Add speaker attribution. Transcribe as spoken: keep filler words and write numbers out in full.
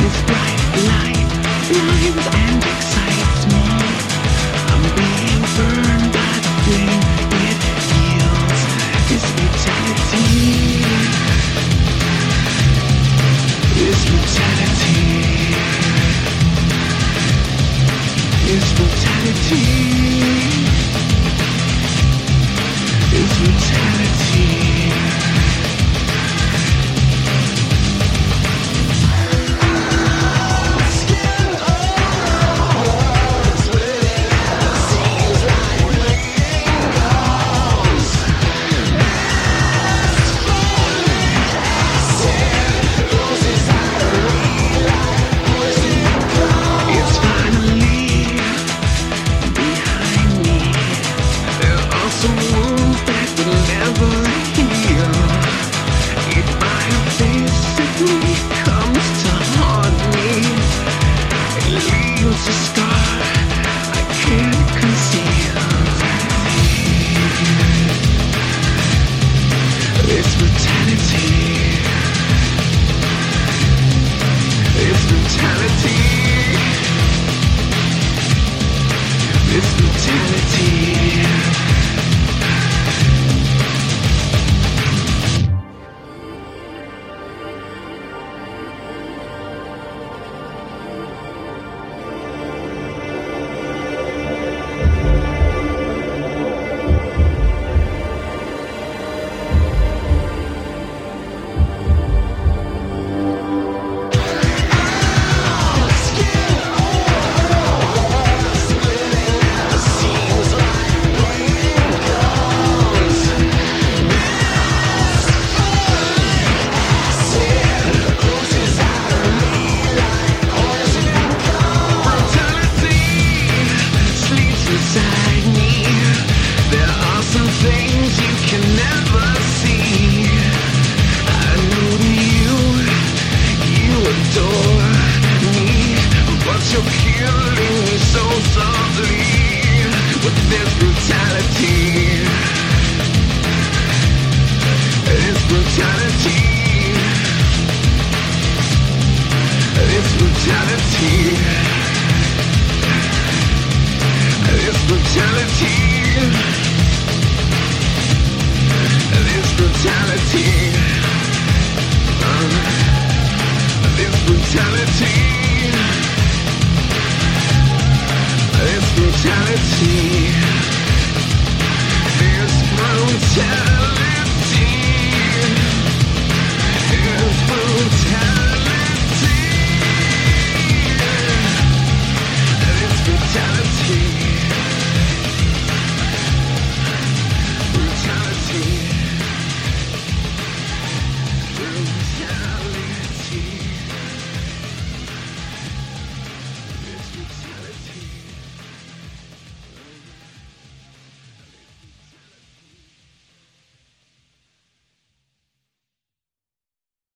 Speaker 1: This bright light blinds and excites me. I'm being burned by the flame. It heals this brutality. This brutality. This brutality. This brutality. This brutality. Inside me, there are some things you can never see. I know that you, you adore me, but you're killing me so softly with this brutality. This brutality. This brutality. This brutality. This brutality. Uh, this brutality. This brutality. This brutality.